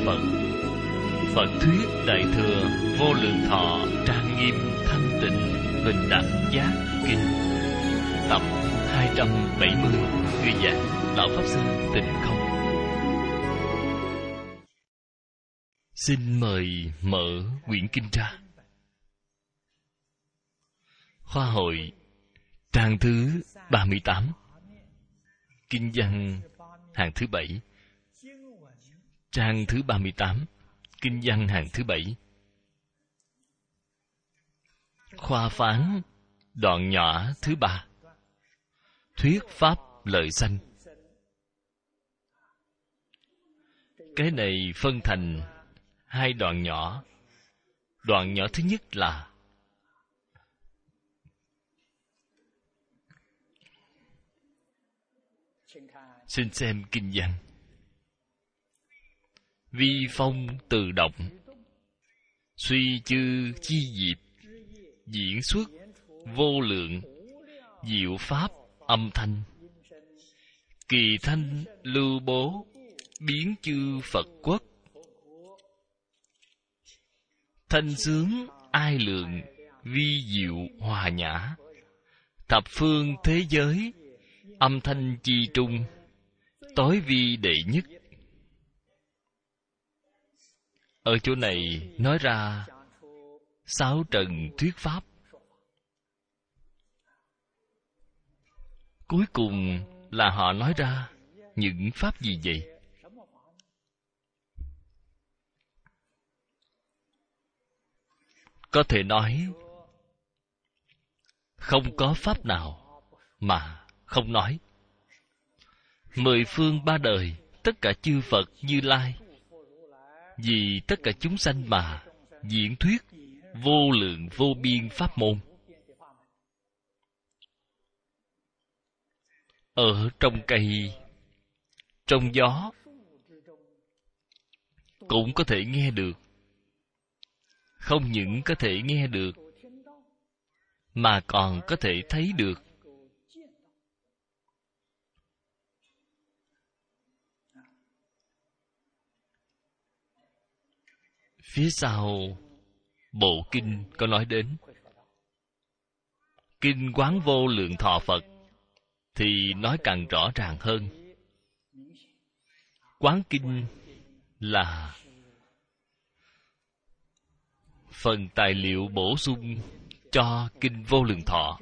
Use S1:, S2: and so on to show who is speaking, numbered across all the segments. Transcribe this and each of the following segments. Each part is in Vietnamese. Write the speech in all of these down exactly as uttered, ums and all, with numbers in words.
S1: Phật. Phật thuyết Đại Thừa Vô Lượng Thọ Trang Nghiêm Thanh Tịnh Bình Đẳng Giác Kinh, tập hai trăm bảy mươi. Người giảng Lão Pháp Sư Tịnh Không. Xin mời mở quyển kinh ra. Khoa hội trang thứ ba mươi tám, kinh văn hàng thứ bảy. Trang thứ ba mươi tám, kinh văn hàng thứ bảy. Khoa phán đoạn nhỏ thứ ba, thuyết pháp lợi sanh. Cái này phân thành hai đoạn nhỏ. Đoạn nhỏ thứ nhất là xin xem kinh văn. Vi phong từ động, suy chư chi diệp, diễn xuất vô lượng diệu pháp âm thanh, kỳ thanh lưu bố, biến chư Phật quốc. Thanh sướng ai lượng, vi diệu hòa nhã, thập phương thế giới, âm thanh chi trung, tối vi đệ nhất. Ở chỗ này nói ra sáu trần thuyết pháp. Cuối cùng là họ nói ra những pháp gì vậy? Có thể nói không có pháp nào mà không nói. Mười phương ba đời, tất cả chư Phật Như Lai vì tất cả chúng sanh mà diễn thuyết vô lượng vô biên pháp môn. Ở trong cây, trong gió cũng có thể nghe được. Không những có thể nghe được mà còn có thể thấy được. Phía sau bộ kinh có nói đến kinh Quán Vô Lượng Thọ Phật thì nói càng rõ ràng hơn. Quán kinh là phần tài liệu bổ sung cho kinh Vô Lượng Thọ.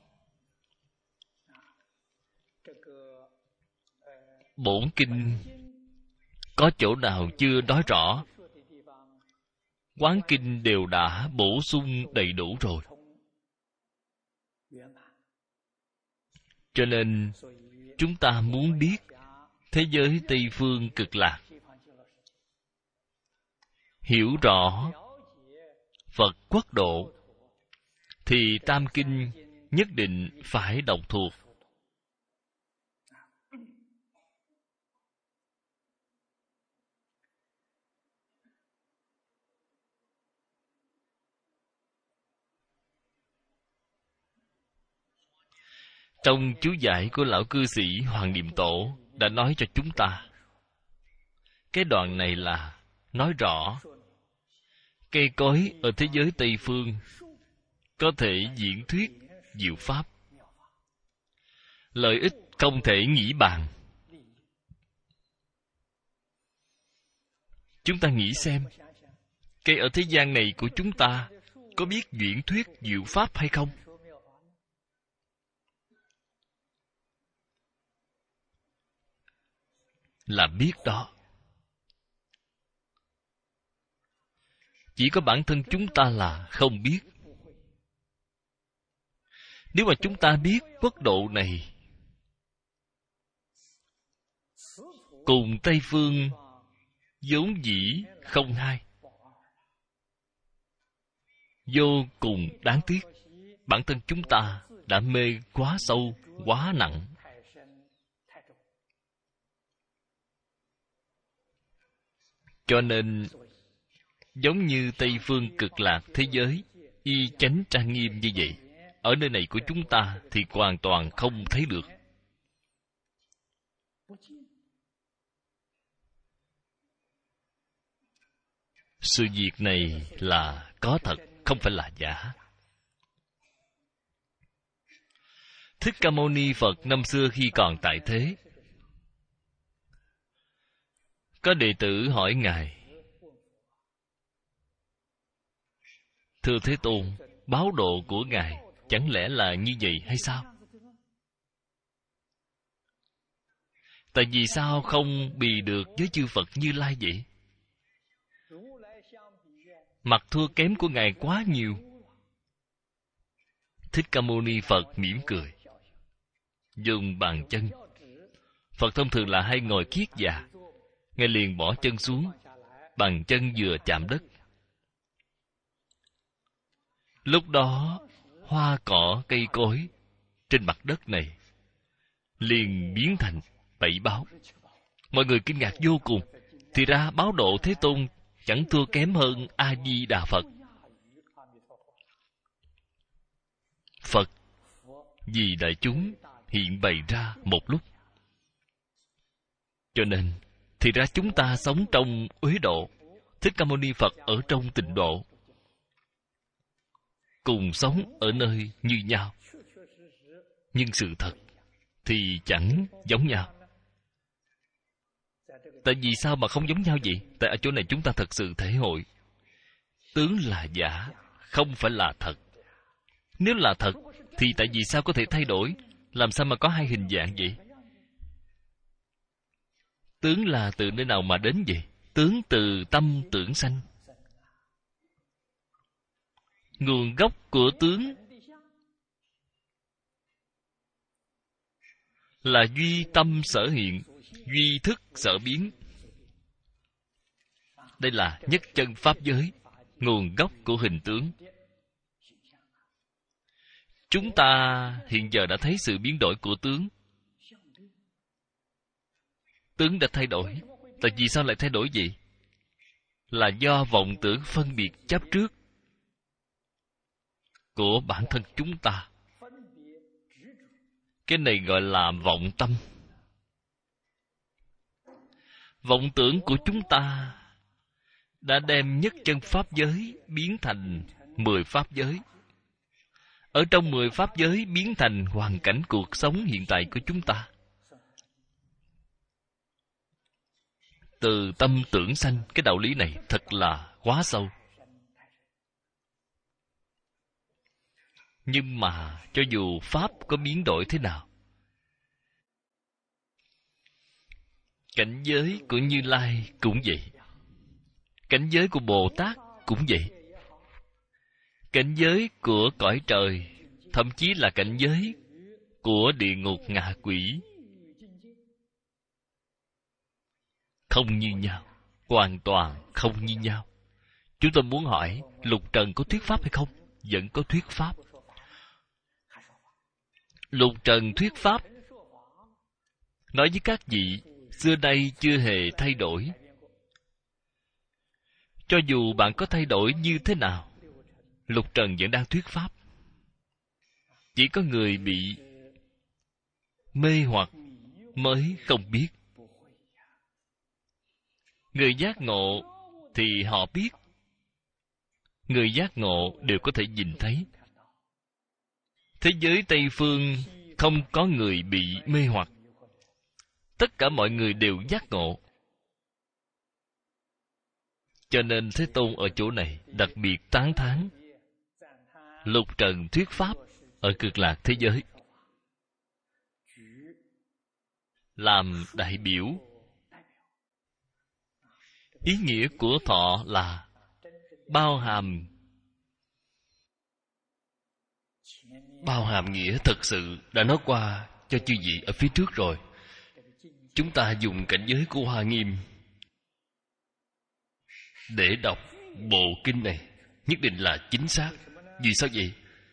S1: Bổn kinh có chỗ nào chưa nói rõ, Quán kinh đều đã bổ sung đầy đủ rồi. Cho nên chúng ta muốn biết thế giới Tây Phương Cực Lạc, hiểu rõ Phật quốc độ, thì Tam Kinh nhất định phải đọc thuộc. Trong chú giải của lão cư sĩ Hoàng Niệm Tổ đã nói cho chúng ta, cái đoạn này là nói rõ cây cối ở thế giới Tây Phương có thể diễn thuyết diệu pháp, lợi ích không thể nghĩ bàn. Chúng ta nghĩ xem, cây ở thế gian này của chúng ta có biết diễn thuyết diệu pháp hay không? Là biết đó. Chỉ có bản thân chúng ta là không biết. Nếu mà chúng ta biết quốc độ này cùng Tây Phương vốn dĩ không hai, vô cùng đáng tiếc. Bản thân chúng ta đã mê quá sâu, quá nặng. Cho nên giống như Tây Phương Cực Lạc thế giới y chánh trang nghiêm như vậy, ở nơi này của chúng ta thì hoàn toàn không thấy được. Sự việc này là có thật, không phải là giả. Thích Ca Mâu Ni Phật năm xưa khi còn tại thế, có đệ tử hỏi Ngài: Thưa Thế Tôn, báo độ của Ngài chẳng lẽ là như vậy hay sao? Tại vì sao không bì được với chư Phật Như Lai vậy? Mặt thua kém của Ngài quá nhiều. Thích Ca Mâu Ni Phật mỉm cười, dùng bàn chân. Phật thông thường là hay ngồi kiết già, Ngài liền bỏ chân xuống, bàn chân vừa chạm đất. Lúc đó, hoa cỏ cây cối trên mặt đất này liền biến thành bảy báo. Mọi người kinh ngạc vô cùng. Thì ra báo độ Thế Tôn chẳng thua kém hơn A Di Đà Phật. Phật vì đại chúng hiện bày ra một lúc. Cho nên thì ra chúng ta sống trong uế độ, Thích Ca Mâu Ni Phật ở trong tịnh độ, cùng sống ở nơi như nhau, nhưng sự thật thì chẳng giống nhau. Tại vì sao mà không giống nhau vậy? Tại ở chỗ này chúng ta thật sự thể hội tướng là giả, không phải là thật. Nếu là thật thì tại vì sao có thể thay đổi? Làm sao mà có hai hình dạng vậy? Tướng là từ nơi nào mà đến vậy? Tướng từ tâm tưởng sanh. Nguồn gốc của tướng là duy tâm sở hiện, duy thức sở biến. Đây là nhất chân pháp giới, nguồn gốc của hình tướng. Chúng ta hiện giờ đã thấy sự biến đổi của tướng. Tướng đã thay đổi. Tại vì sao lại thay đổi vậy? Là do vọng tưởng phân biệt chấp trước của bản thân chúng ta. Cái này gọi là vọng tâm. Vọng tưởng của chúng ta đã đem nhất chân pháp giới biến thành mười pháp giới. Ở trong mười pháp giới biến thành hoàn cảnh cuộc sống hiện tại của chúng ta. Từ tâm tưởng sanh, cái đạo lý này thật là quá sâu. Nhưng mà cho dù pháp có biến đổi thế nào, cảnh giới của Như Lai cũng vậy. Cảnh giới của Bồ Tát cũng vậy. Cảnh giới của cõi trời, thậm chí là cảnh giới của địa ngục ngạ quỷ, không như nhau, hoàn toàn không như nhau. Chúng tôi muốn hỏi, lục trần có thuyết pháp hay không? Vẫn có thuyết pháp. Lục trần thuyết pháp, nói với các vị, xưa nay chưa hề thay đổi. Cho dù bạn có thay đổi như thế nào, lục trần vẫn đang thuyết pháp. Chỉ có người bị mê hoặc mới không biết. Người giác ngộ thì họ biết. Người giác ngộ đều có thể nhìn thấy. Thế giới Tây Phương không có người bị mê hoặc. Tất cả mọi người đều giác ngộ. Cho nên Thế Tôn ở chỗ này đặc biệt tán thán lục trần thuyết pháp ở cực lạc thế giới, làm đại biểu. Ý nghĩa của thọ là bao hàm bao hàm nghĩa thật sự đã nói qua cho chư vị ở phía trước rồi. Chúng ta dùng cảnh giới của Hoa Nghiêm để đọc bộ kinh này nhất định là chính xác. Vì sao vậy?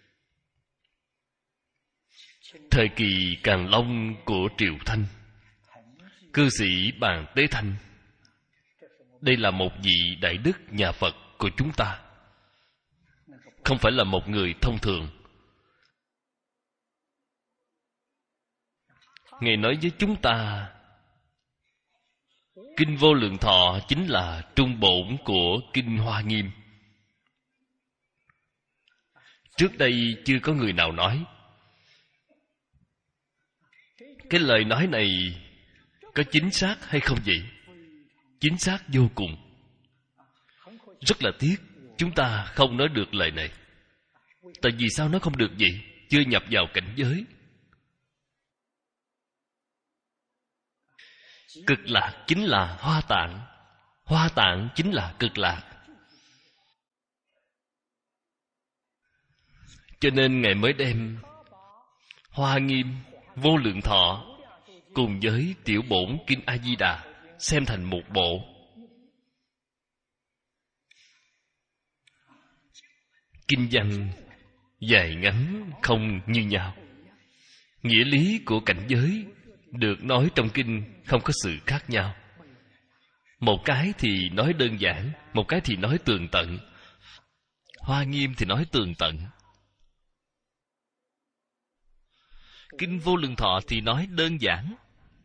S1: Thời kỳ Càn Long của Triều Thanh, cư sĩ Bàn Tế Thanh, đây là một vị đại đức nhà Phật của chúng ta, không phải là một người thông thường. Ngài nói với chúng ta Kinh Vô Lượng Thọ chính là trung bổn của Kinh Hoa Nghiêm. Trước đây chưa có người nào nói. Cái lời nói này có chính xác hay không vậy? Chính xác vô cùng. Rất là tiếc chúng ta không nói được lời này. Tại vì sao nó không được vậy? Chưa nhập vào cảnh giới. Cực lạc chính là Hoa Tạng. Hoa Tạng chính là cực lạc. Cho nên Ngài mới đem Hoa Nghiêm, Vô Lượng Thọ cùng với Tiểu Bổn Kinh A Di Đà xem thành một bộ. Kinh văn dài ngắn không như nhau. Nghĩa lý của cảnh giới được nói trong kinh không có sự khác nhau. Một cái thì nói đơn giản, một cái thì nói tường tận. Hoa Nghiêm thì nói tường tận. Kinh Vô Lượng Thọ thì nói đơn giản.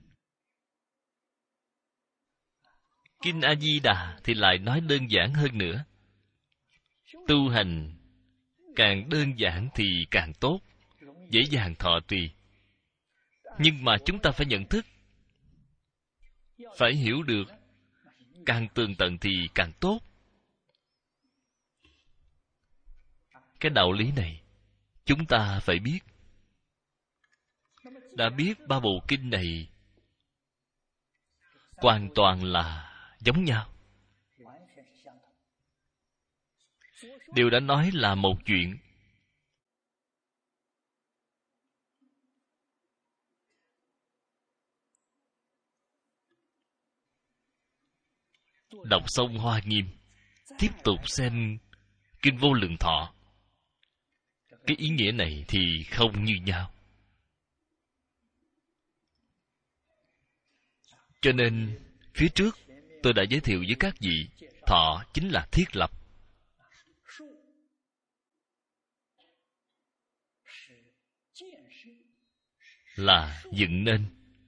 S1: Kinh A Di Đà thì lại nói đơn giản hơn nữa. Tu hành càng đơn giản thì càng tốt, dễ dàng thọ trì. Nhưng mà chúng ta phải nhận thức, phải hiểu được, càng tường tận thì càng tốt. Cái đạo lý này chúng ta phải biết. Đã biết ba bộ kinh này hoàn toàn là giống nhau. Đều đã nói là một chuyện. Đọc xong Hoa Nghiêm, tiếp tục xem Kinh Vô Lượng Thọ. Cái ý nghĩa này thì không như nhau. Cho nên phía trước tôi đã giới thiệu với các vị, thọ chính là thiết lập, là dựng nên.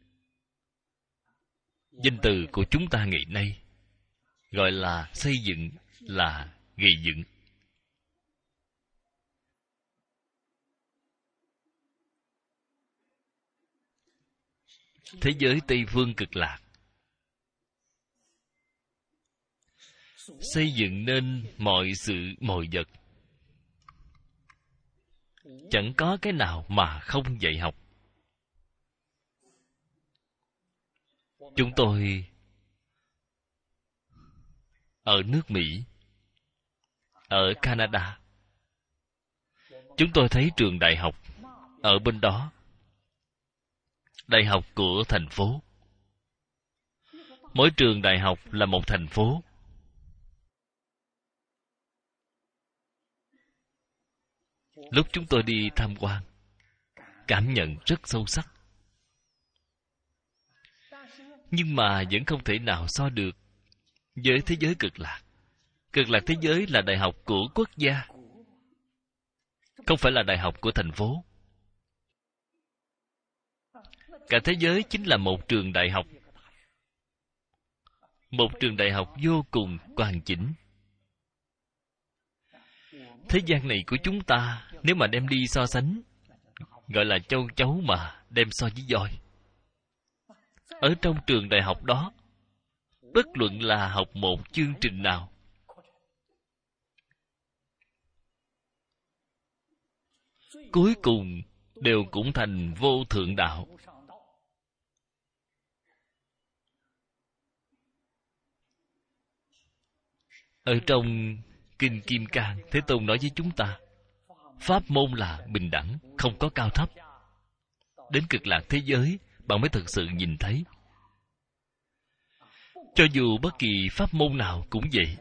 S1: Danh từ của chúng ta ngày nay gọi là xây dựng, là gây dựng. Thế giới Tây Phương Cực Lạc xây dựng nên mọi sự mọi vật. Chẳng có cái nào mà không dạy học. Chúng tôi ở nước Mỹ, ở Canada, chúng tôi thấy trường đại học ở bên đó, đại học của thành phố. Mỗi trường đại học là một thành phố. Lúc chúng tôi đi tham quan, cảm nhận rất sâu sắc. Nhưng mà vẫn không thể nào so được với thế giới cực lạc. Cực lạc thế giới là đại học của quốc gia, không phải là đại học của thành phố. Cả thế giới chính là một trường đại học. Một trường đại học vô cùng hoàn chỉnh. Thế gian này của chúng ta, nếu mà đem đi so sánh, gọi là châu chấu mà đem so với voi. Ở trong trường đại học đó, bất luận là học một chương trình nào, cuối cùng đều cũng thành vô thượng đạo. Ở trong Kinh Kim Cang, Thế Tôn nói với chúng ta, pháp môn là bình đẳng, không có cao thấp. Đến cực lạc thế giới, bạn mới thực sự nhìn thấy. Cho dù bất kỳ pháp môn nào cũng vậy,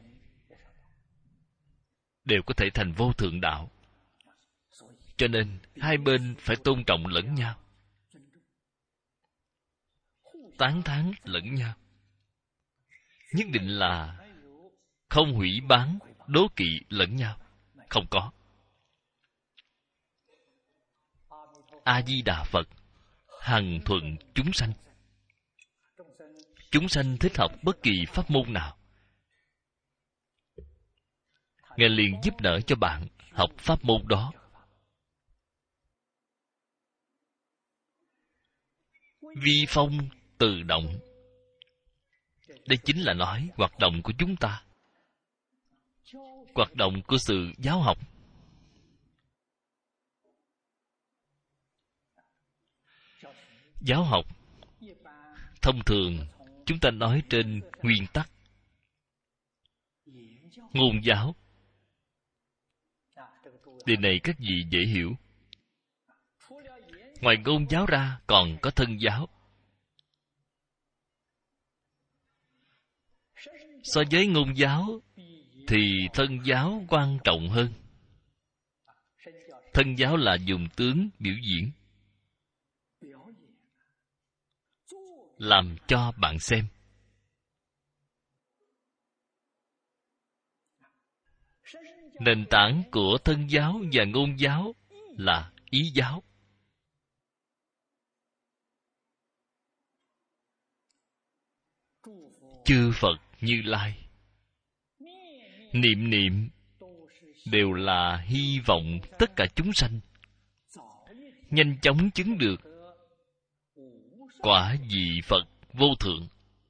S1: đều có thể thành vô thượng đạo. Cho nên, hai bên phải tôn trọng lẫn nhau, tán thán lẫn nhau. Nhất định là không hủy bán, đố kỵ lẫn nhau. Không có. A Di Đà Phật hằng thuận chúng sanh. chúng sanh thích học bất kỳ pháp môn nào, Ngài liền giúp đỡ cho bạn học pháp môn đó. Vi phong tự động. Đây chính là nói hoạt động của chúng ta, hoạt động của sự giáo học. Giáo học thông thường chúng ta nói trên nguyên tắc ngôn giáo. Điều này các vị dễ hiểu. Ngoài ngôn giáo ra còn có thân giáo. So với ngôn giáo thì thân giáo quan trọng hơn. Thân giáo là dùng tướng biểu diễn, làm cho bạn xem. Nền tảng của thân giáo và ngôn giáo là ý giáo. Chư Phật Như Lai niệm niệm đều là hy vọng tất cả chúng sanh nhanh chóng chứng được quả vị Phật vô thượng.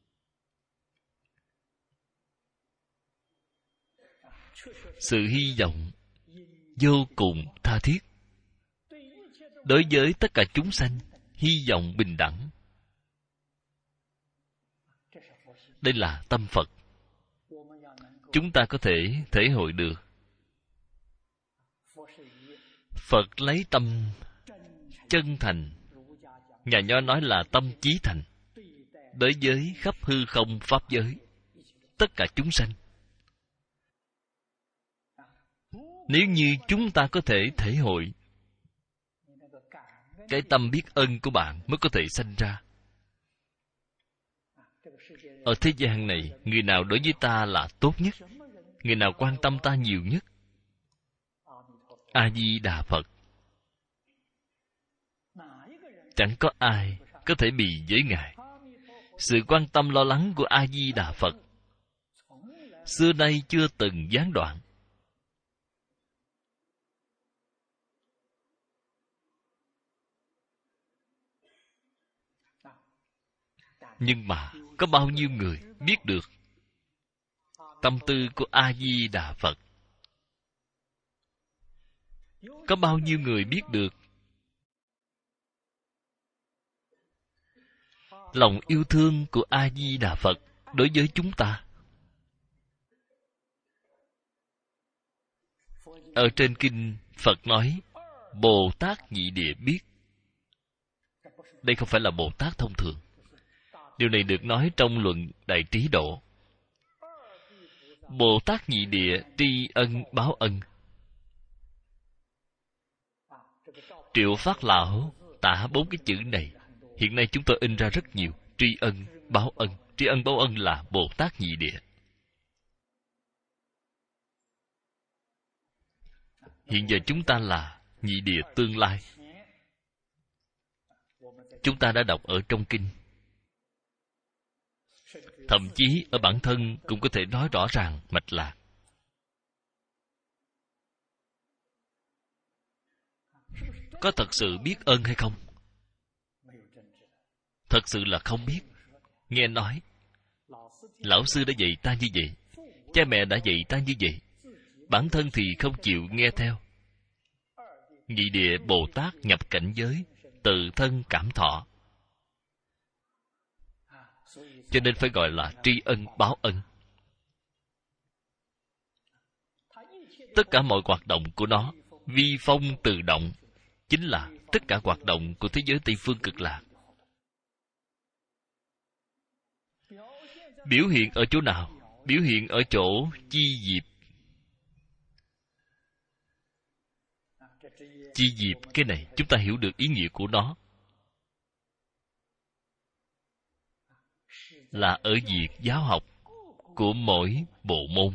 S1: Sự hy vọng vô cùng tha thiết. Đối với tất cả chúng sanh, hy vọng bình đẳng. Đây là tâm Phật. Chúng ta có thể thể hội được. Phật lấy tâm chân thành, nhà Nho nói là tâm chí thành, đối với khắp hư không pháp giới, tất cả chúng sanh. Nếu như chúng ta có thể thể hội, cái tâm biết ơn của bạn mới có thể sanh ra. Ở thế gian này, người nào đối với ta là tốt nhất, người nào quan tâm ta nhiều nhất? A-di-đà Phật. Chẳng có ai có thể bì với Ngài. Sự quan tâm lo lắng của A-di-đà Phật xưa nay chưa từng gián đoạn. Nhưng mà có bao nhiêu người biết được tâm tư của A-di-đà Phật? Có bao nhiêu người biết được lòng yêu thương của A-di-đà Phật đối với chúng ta? Ở trên kinh Phật nói Bồ Tát Nhị Địa biết. Đây không phải là Bồ Tát thông thường. Điều này được nói trong luận Đại Trí Độ. Bồ Tát Nhị Địa tri ân báo ân. Triệu Phát Lão tả bốn cái chữ này. Hiện nay chúng tôi in ra rất nhiều. Tri ân báo ân. Tri ân báo ân là Bồ Tát Nhị Địa. Hiện giờ chúng ta là nhị địa tương lai. Chúng ta đã đọc ở trong kinh. Thậm chí ở bản thân cũng có thể nói rõ ràng mạch lạc. Có thật sự biết ơn hay không? Thật sự là không biết. Nghe nói lão sư đã dạy ta như vậy, cha mẹ đã dạy ta như vậy, bản thân thì không chịu nghe theo. Nhị địa Bồ Tát nhập cảnh giới, tự thân cảm thọ. Cho nên phải gọi là tri ân báo ân. Tất cả mọi hoạt động của nó, vi phong tự động, chính là tất cả hoạt động của thế giới Tây Phương Cực Lạc. Biểu hiện ở chỗ nào? Biểu hiện ở chỗ chi diệp. Chi diệp cái này chúng ta hiểu được ý nghĩa của nó là ở việc giáo học của mỗi bộ môn.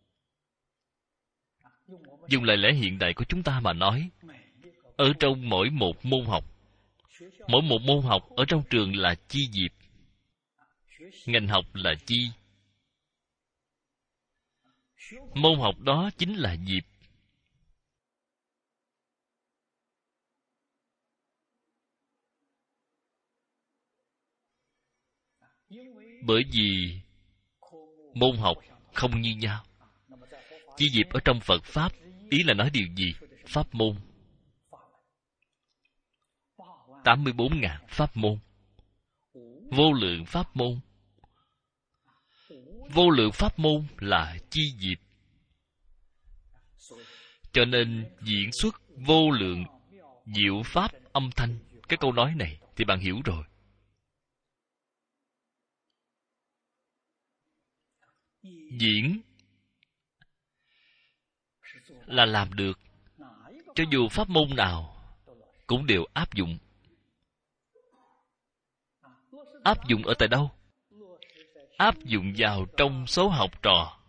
S1: Dùng lời lẽ hiện đại của chúng ta mà nói, ở trong mỗi một môn học, mỗi một môn học ở trong trường là chi diệp. Ngành học là chi? Môn học đó chính là nghiệp. Bởi vì môn học không như nhau. Chi nghiệp ở trong Phật Pháp, ý là nói điều gì? Pháp môn. tám mươi bốn ngàn pháp môn. Vô lượng pháp môn. Vô lượng pháp môn là chi nghiệp. Cho nên diễn xuất vô lượng diệu pháp âm thanh. Cái câu nói này thì bạn hiểu rồi. Diễn là làm được. Cho dù pháp môn nào cũng đều áp dụng. Áp dụng ở tại đâu? Áp dụng vào trong số học trò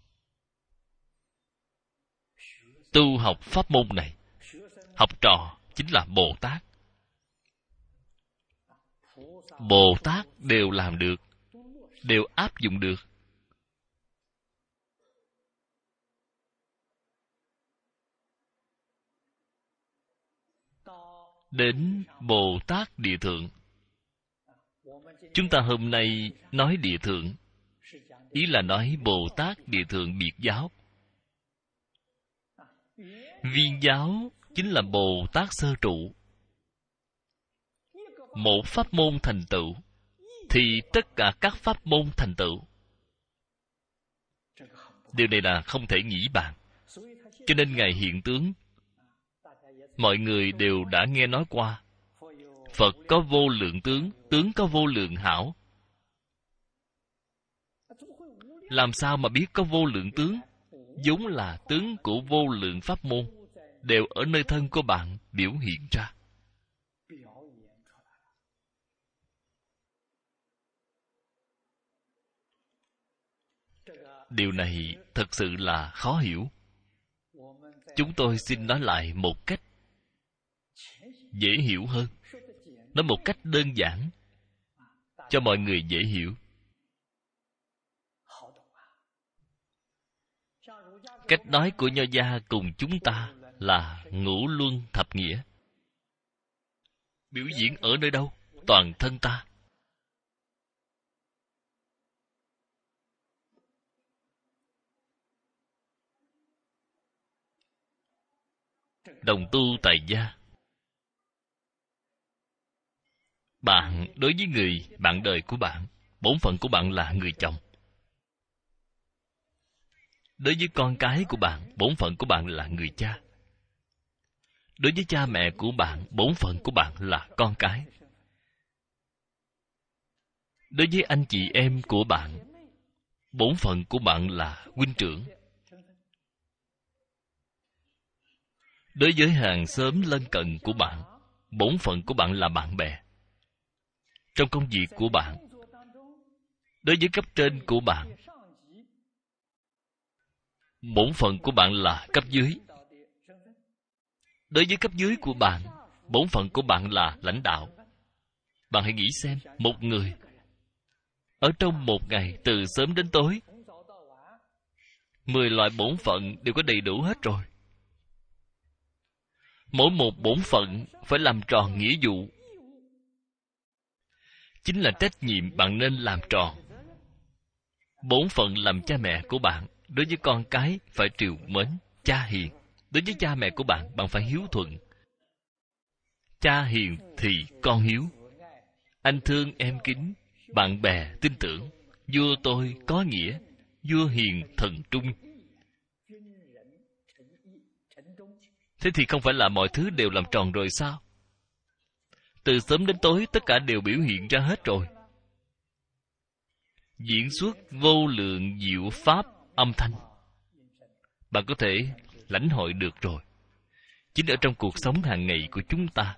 S1: tu học pháp môn này. Học trò chính là Bồ Tát. Bồ Tát đều làm được, đều áp dụng được. Đến Bồ Tát Địa Thượng. Chúng ta hôm nay nói Địa Thượng, ý là nói Bồ Tát Địa Thượng biệt giáo. Viên giáo chính là Bồ Tát sơ trụ. Một pháp môn thành tựu thì tất cả các pháp môn thành tựu. Điều này là không thể nghĩ bàn. Cho nên Ngài hiện tướng, mọi người đều đã nghe nói qua. Phật có vô lượng tướng, tướng có vô lượng hảo. Làm sao mà biết có vô lượng tướng? Vốn là tướng của vô lượng pháp môn, đều ở nơi thân của bạn biểu hiện ra. Điều này thật sự là khó hiểu. Chúng tôi xin nói lại một cách dễ hiểu hơn, nói một cách đơn giản cho mọi người dễ hiểu. Cách nói của Nho gia cùng chúng ta là ngũ luân thập nghĩa. Biểu diễn ở nơi đâu? Toàn thân ta. Đồng tu tại gia. Bạn đối với người bạn đời của bạn, bổn phận của bạn là người chồng. Đối với con cái của bạn, bổn phận của bạn là người cha. Đối với cha mẹ của bạn, bổn phận của bạn là con cái. Đối với anh chị em của bạn, bổn phận của bạn là huynh trưởng. Đối với hàng xóm lân cận của bạn, bổn phận của bạn là bạn bè. Trong công việc của bạn, đối với cấp trên của bạn, bổn phận của bạn là cấp dưới. Đối với cấp dưới của bạn, bổn phận của bạn là lãnh đạo. Bạn hãy nghĩ xem, một người ở trong một ngày từ sớm đến tối, mười loại bổn phận đều có đầy đủ hết rồi. Mỗi một bổn phận phải làm tròn nghĩa vụ, chính là trách nhiệm bạn nên làm tròn. Bổn phận làm cha mẹ của bạn, đối với con cái phải trìu mến, cha hiền. Đối với cha mẹ của bạn, bạn phải hiếu thuận. Cha hiền thì con hiếu. Anh thương em kính, bạn bè tin tưởng. Vua tôi có nghĩa, vua hiền thần trung. Thế thì không phải là mọi thứ đều làm tròn rồi sao? Từ sớm đến tối tất cả đều biểu hiện ra hết rồi. Diễn xuất vô lượng diệu pháp âm thanh, bạn có thể lãnh hội được rồi. Chính ở trong cuộc sống hàng ngày của chúng ta.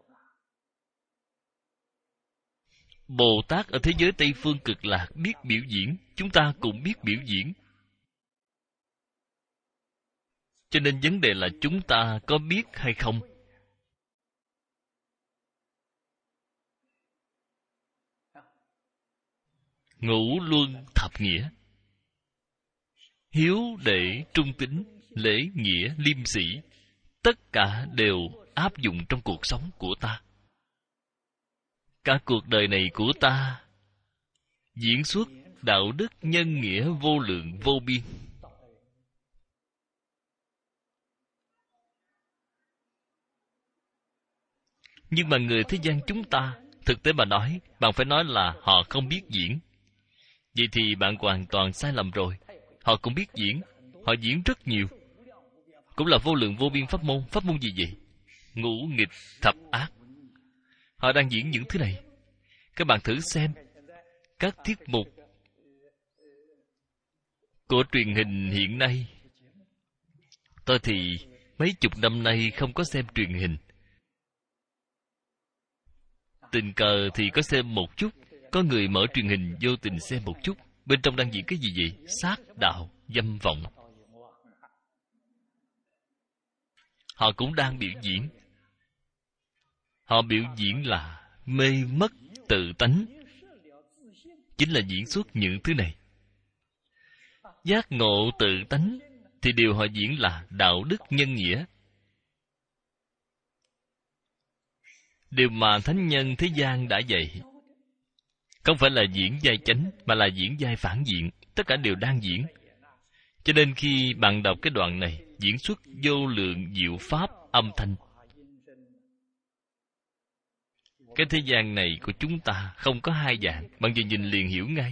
S1: Bồ Tát ở thế giới Tây Phương Cực Lạc biết biểu diễn, chúng ta cũng biết biểu diễn. Cho nên vấn đề là chúng ta có biết hay không. ngũ luân thập nghĩa, hiếu đệ trung tín, lễ nghĩa liêm sĩ, tất cả đều áp dụng trong cuộc sống của ta. Cả cuộc đời này của ta diễn xuất đạo đức nhân nghĩa vô lượng vô biên. Nhưng mà người thế gian chúng ta, thực tế mà nói, bạn phải nói là họ không biết diễn. Vậy thì bạn hoàn toàn sai lầm rồi. Họ cũng biết diễn, họ diễn rất nhiều, cũng là vô lượng vô biên pháp môn. Pháp môn gì vậy? Ngũ nghịch thập ác. Họ đang diễn những thứ này. Các bạn thử xem các tiết mục của truyền hình hiện nay. Tôi thì mấy chục năm nay không có xem truyền hình. Tình cờ thì có xem một chút. Có người mở truyền hình vô tình xem một chút. Bên trong đang diễn cái gì vậy? Sát đạo, dâm vọng. Họ cũng đang biểu diễn. Họ biểu diễn là mê mất tự tánh, chính là diễn xuất những thứ này. Giác ngộ tự tánh thì điều họ diễn là đạo đức nhân nghĩa, điều mà thánh nhân thế gian đã dạy. Không phải là diễn vai chánh, mà là diễn vai phản diện. Tất cả đều đang diễn. Cho nên khi bạn đọc cái đoạn này, diễn xuất vô lượng diệu pháp âm thanh, cái thế gian này của chúng ta không có hai dạng. Bạn vừa nhìn liền hiểu ngay.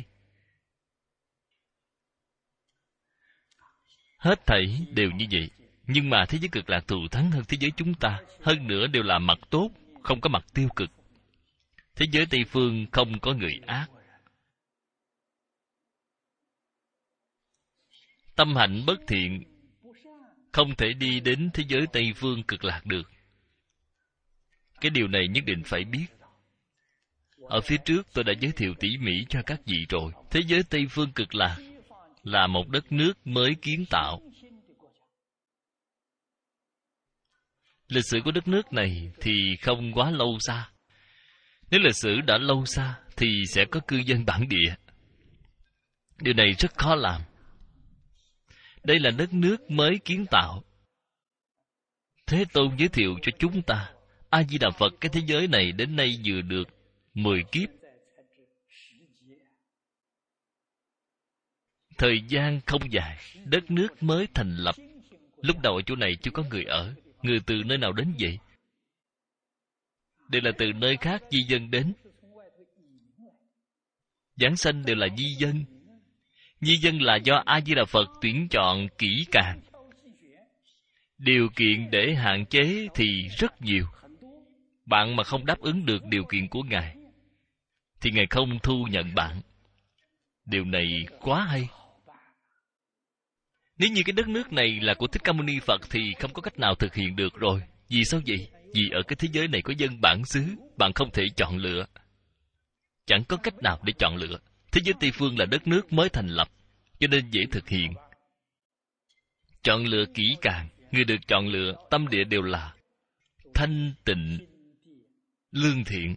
S1: Hết thảy đều như vậy. Nhưng mà thế giới cực lạc thù thắng hơn thế giới chúng ta. Hơn nữa đều là mặt tốt, không có mặt tiêu cực. Thế giới Tây Phương không có người ác. Tâm hạnh bất thiện không thể đi đến thế giới Tây Phương cực lạc được. Cái điều này nhất định phải biết. Ở phía trước tôi đã giới thiệu tỉ mỉ cho các vị rồi. Thế giới Tây Phương cực lạc là một đất nước mới kiến tạo. Lịch sử của đất nước này thì không quá lâu xa. Nếu lịch sử đã lâu xa thì sẽ có cư dân bản địa. Điều này rất khó làm. Đây là đất nước mới kiến tạo. Thế Tôn giới thiệu cho chúng ta, A Di Đà Phật, cái thế giới này đến nay vừa được mười kiếp. Thời gian không dài, đất nước mới thành lập. Lúc đầu ở chỗ này chưa có người ở. Người từ nơi nào đến vậy? Đều là từ nơi khác di dân đến. Giảng sanh đều là di dân. Di dân là do A Di Đà Phật tuyển chọn kỹ càng. Điều kiện để hạn chế thì rất nhiều. Bạn mà không đáp ứng được điều kiện của Ngài thì Ngài không thu nhận bạn. Điều này quá hay. Nếu như cái đất nước này là của Thích Ca Mâu Ni Phật thì không có cách nào thực hiện được rồi. Vì sao vậy? Vì ở cái thế giới này có dân bản xứ, bạn không thể chọn lựa. Chẳng có cách nào để chọn lựa. Thế giới Tây Phương là đất nước mới thành lập, cho nên dễ thực hiện. Chọn lựa kỹ càng. Người được chọn lựa tâm địa đều là thanh tịnh, lương thiện.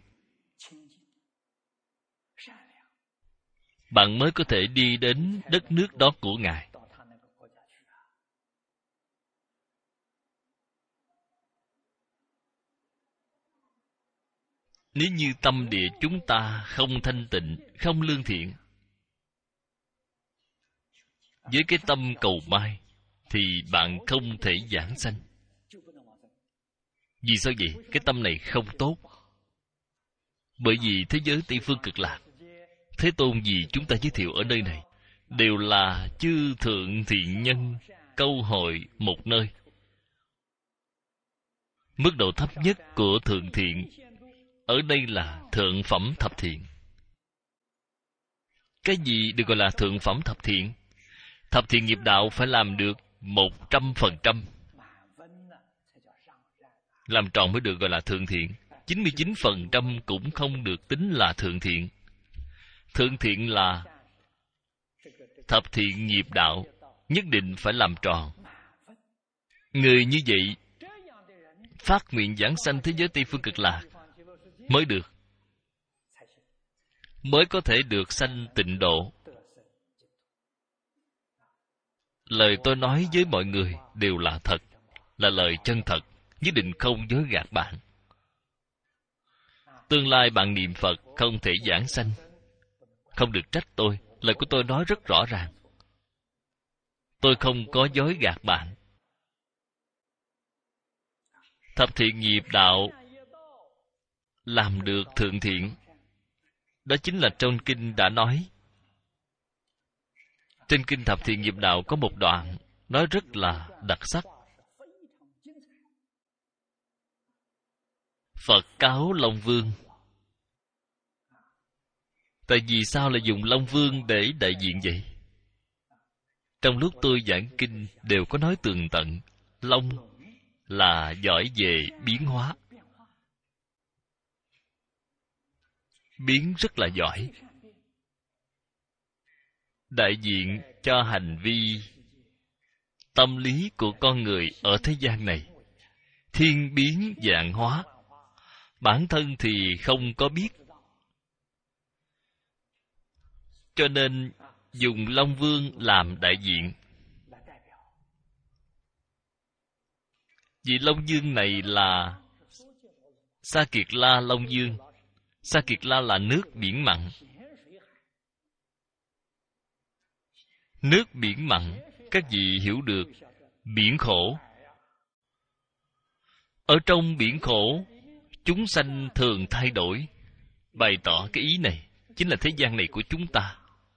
S1: Bạn mới có thể đi đến đất nước đó của Ngài. Nếu như tâm địa chúng ta không thanh tịnh, không lương thiện, với cái tâm cầu mai, thì bạn không thể giảng sanh. Vì sao vậy? Cái tâm này không tốt. Bởi vì thế giới Tây Phương cực lạc, Thế Tôn gì chúng ta giới thiệu ở nơi này, đều là chư thượng thiện nhân câu hội một nơi. Mức độ thấp nhất của thượng thiện ở đây là thượng phẩm thập thiện. Cái gì được gọi là thượng phẩm thập thiện? Thập thiện nghiệp đạo phải làm được một trăm phần trăm. Làm tròn mới được gọi là thượng thiện. Chín mươi chín phần trăm cũng không được tính là thượng thiện. Thượng thiện là thập thiện nghiệp đạo nhất định phải làm tròn. Người như vậy phát nguyện giảng sanh thế giới Tây Phương cực lạc mới được. mới có thể được sanh tịnh độ. Lời tôi nói với mọi người đều là thật, là lời chân thật, nhất định không dối gạt bạn. Tương lai bạn niệm Phật không thể giảng sanh, không được trách tôi. Lời của tôi nói rất rõ ràng. Tôi không có dối gạt bạn. Thập thiện nghiệp đạo làm được thượng thiện, đó chính là trong kinh đã nói. Trên kinh Thập thiện nghiệp đạo có một đoạn nói rất là đặc sắc. Phật cáo Long Vương. Tại vì sao lại dùng Long Vương để đại diện vậy? Trong lúc tôi giảng kinh đều có nói tường tận. Long là giỏi về biến hóa, biến rất là giỏi, đại diện cho hành vi tâm lý của con người ở thế gian này. Thiên biến vạn hóa, bản thân thì không có biết, cho nên dùng Long Vương làm đại diện. Vị Long Vương này là Sa Kiệt La Long Vương. Sa Kiệt La là nước biển mặn. Nước biển mặn, các vị hiểu được, biển khổ. Ở trong biển khổ, chúng sanh thường thay đổi. Bày tỏ cái ý này, chính là thế gian này của chúng ta.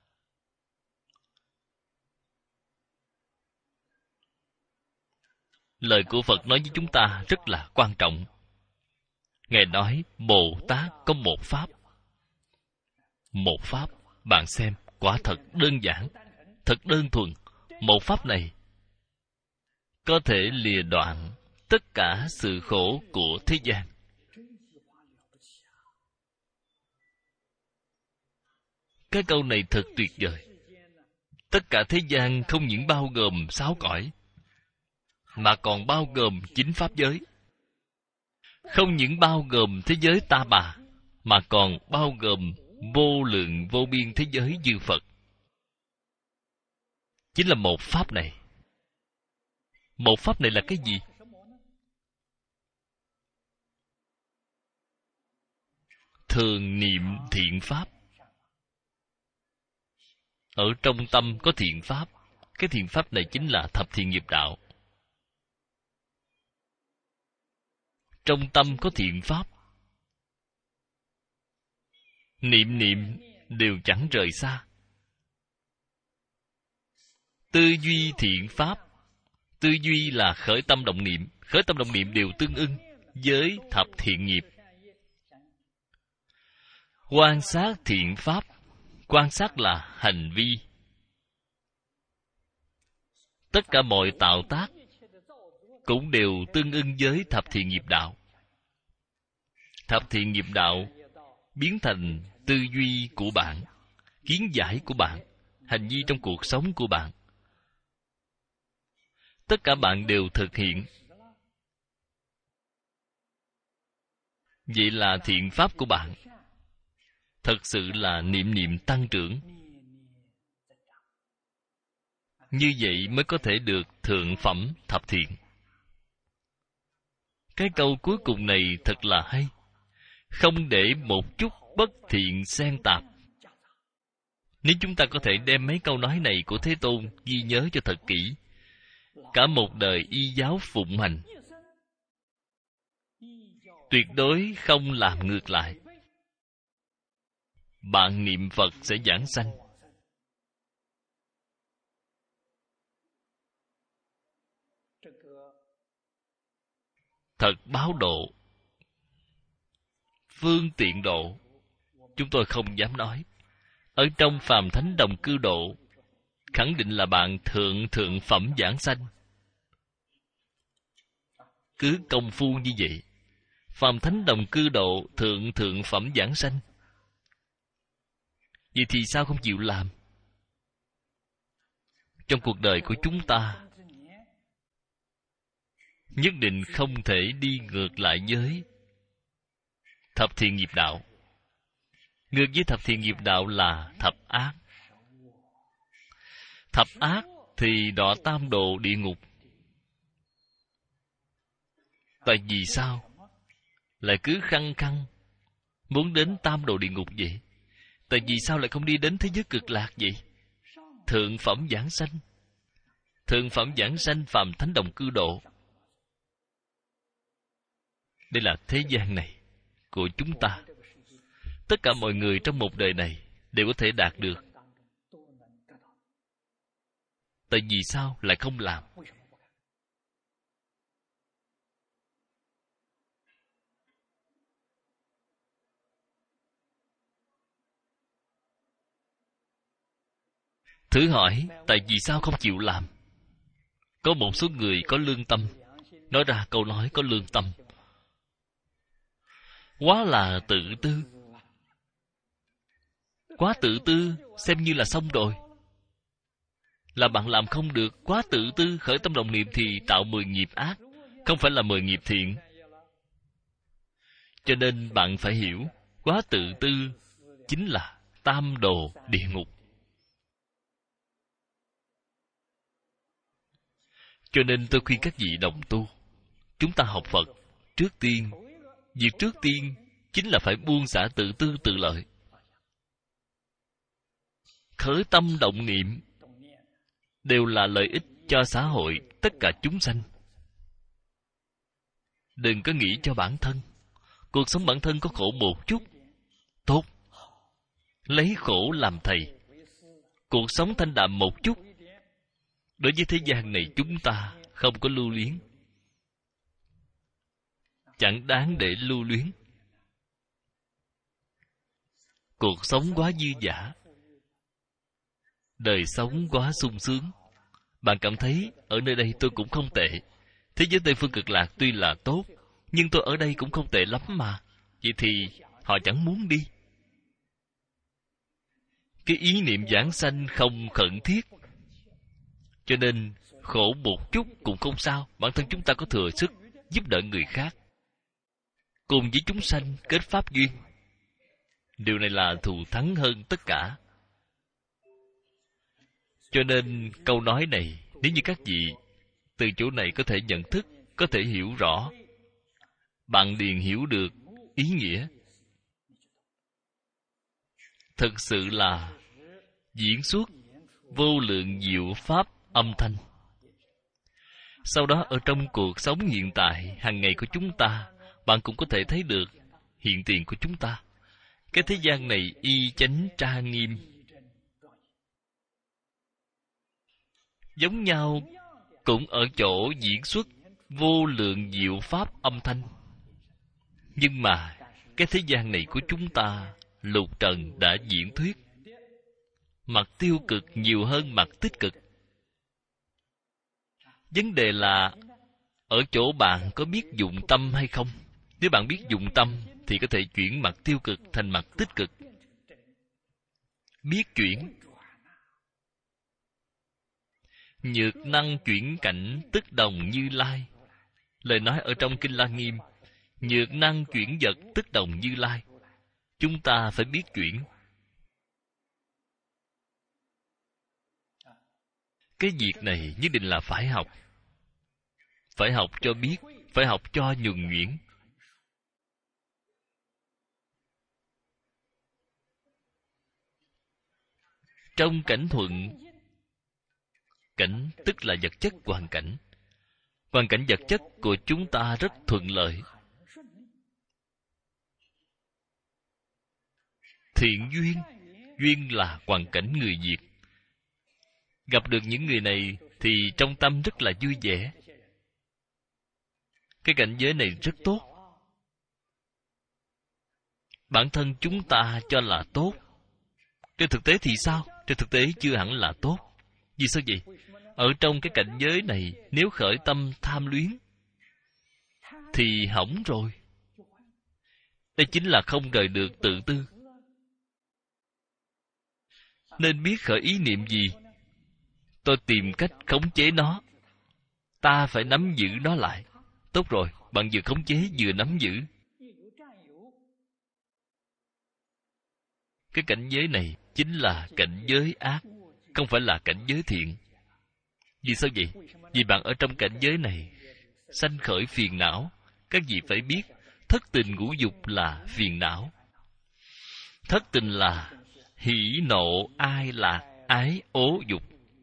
S1: Lời của Phật nói với chúng ta rất là quan trọng. Ngài nói Bồ Tát có một pháp. Một pháp, bạn xem, quả thật đơn giản, thật đơn thuần. Một pháp này có thể lìa đoạn tất cả sự khổ của thế gian. Cái câu này thật tuyệt vời. Tất cả thế gian không những bao gồm sáu cõi, mà còn bao gồm chín pháp giới. Không những bao gồm thế giới ta bà, mà còn bao gồm vô lượng vô biên thế giới chư Phật. Chính là một pháp này. Một pháp này là cái gì? Thường niệm thiện pháp. Ở trong tâm có thiện pháp. Cái thiện pháp này chính là thập thiện nghiệp đạo. Trong tâm có thiện pháp, niệm niệm đều chẳng rời xa. Tư duy thiện pháp. Tư duy là khởi tâm động niệm. Khởi tâm động niệm đều tương ưng với thập thiện nghiệp. Quan sát thiện pháp. Quan sát là hành vi. Tất cả mọi tạo tác cũng đều tương ưng với thập thiện nghiệp đạo. Thập thiện nghiệp đạo biến thành tư duy của bạn, kiến giải của bạn, hành vi trong cuộc sống của bạn. Tất cả bạn đều thực hiện. Vậy là thiện pháp của bạn thật sự là niệm niệm tăng trưởng. Như vậy mới có thể được thượng phẩm thập thiện. Cái câu cuối cùng này thật là hay. Không để một chút bất thiện xen tạp. Nếu chúng ta có thể đem mấy câu nói này của Thế Tôn ghi nhớ cho thật kỹ, cả một đời y giáo phụng hành, tuyệt đối không làm ngược lại, bạn niệm Phật sẽ giảng sanh. Thật báo độ. Phương tiện độ, chúng tôi không dám nói. Ở trong phàm thánh đồng cư độ, khẳng định là bạn thượng thượng phẩm giảng sanh. Cứ công phu như vậy, phàm thánh đồng cư độ thượng thượng phẩm giảng sanh. Vậy thì sao không chịu làm? Trong cuộc đời của chúng ta, nhất định không thể đi ngược lại với thập thiện nghiệp đạo. Ngược với thập thiện nghiệp đạo là thập ác. Thập ác thì đọa tam độ địa ngục. Tại vì sao lại cứ khăng khăng muốn đến tam độ địa ngục vậy? Tại vì sao lại không đi đến thế giới cực lạc vậy? Thượng phẩm giảng sanh, thượng phẩm giảng sanh phàm thánh đồng cư độ. Đây là thế gian này của chúng ta. Tất cả mọi người trong một đời này đều có thể đạt được. Tại vì sao lại không làm? Thử hỏi, tại vì sao không chịu làm? Có một số người có lương tâm, nói ra câu nói có lương tâm. Quá là tự tư. Quá tự tư, xem như là xong rồi. Là bạn làm không được, quá tự tư, khởi tâm động niệm thì tạo mười nghiệp ác, không phải là mười nghiệp thiện. Cho nên bạn phải hiểu, quá tự tư chính là tam đồ địa ngục. Cho nên tôi khuyên các vị đồng tu, chúng ta học Phật, trước tiên, việc trước tiên chính là phải buông xả tự tư tự lợi. Khởi tâm động niệm đều là lợi ích cho xã hội, tất cả chúng sanh. Đừng có nghĩ cho bản thân. Cuộc sống bản thân có khổ một chút, tốt. Lấy khổ làm thầy. Cuộc sống thanh đạm một chút. Đối với thế gian này chúng ta không có lưu luyến. Chẳng đáng để lưu luyến. Cuộc sống quá dư dả, đời sống quá sung sướng. Bạn cảm thấy ở nơi đây tôi cũng không tệ. Thế giới Tây Phương Cực Lạc tuy là tốt, nhưng tôi ở đây cũng không tệ lắm mà. Vậy thì họ chẳng muốn đi. Cái ý niệm giảng sanh không khẩn thiết. Cho nên khổ một chút cũng không sao. Bản thân chúng ta có thừa sức giúp đỡ người khác, cùng với chúng sanh kết pháp duyên. Điều này là thù thắng hơn tất cả. Cho nên câu nói này, nếu như các vị từ chỗ này có thể nhận thức, có thể hiểu rõ, bạn liền hiểu được ý nghĩa. Thực sự là diễn xuất vô lượng diệu pháp âm thanh. Sau đó ở trong cuộc sống hiện tại hàng ngày của chúng ta, bạn cũng có thể thấy được hiện tiền của chúng ta. Cái thế gian này y chánh tra nghiêm, giống nhau cũng ở chỗ diễn xuất vô lượng diệu pháp âm thanh. Nhưng mà cái thế gian này của chúng ta, lục trần đã diễn thuyết mặt tiêu cực nhiều hơn mặt tích cực. Vấn đề là ở chỗ bạn có biết dụng tâm hay không. Nếu bạn biết dụng tâm thì có thể chuyển mặt tiêu cực thành mặt tích cực. Biết chuyển. Nhược năng chuyển cảnh tức đồng Như Lai. Lời nói ở trong Kinh La Nghiêm, nhược năng chuyển vật tức đồng Như Lai. Chúng ta phải biết chuyển. Cái việc này nhất định là phải học. Phải học cho biết, phải học cho nhuần nhuyễn. Trong cảnh thuận, cảnh tức là vật chất hoàn cảnh. Hoàn cảnh vật chất của chúng ta rất thuận lợi. Thiện duyên, duyên là hoàn cảnh người Việt. Gặp được những người này thì trong tâm rất là vui vẻ. Cái cảnh giới này rất tốt. Bản thân chúng ta cho là tốt. Trên thực tế thì sao? Trên thực tế chưa hẳn là tốt. Vì sao vậy? Ở trong cái cảnh giới này, nếu khởi tâm tham luyến thì hỏng rồi. Đây chính là không rời được tự tư. Nên biết khởi ý niệm gì, tôi tìm cách khống chế nó. Ta phải nắm giữ nó lại. Tốt rồi, bạn vừa khống chế vừa nắm giữ. Cái cảnh giới này chính là cảnh giới ác, không phải là cảnh giới thiện. Vì sao vậy? Vì bạn ở trong cảnh giới này sanh khởi phiền não. Các vị phải biết, thất tình ngũ dục là phiền não. Thất tình là hỉ nộ ai lạc ái ố dục.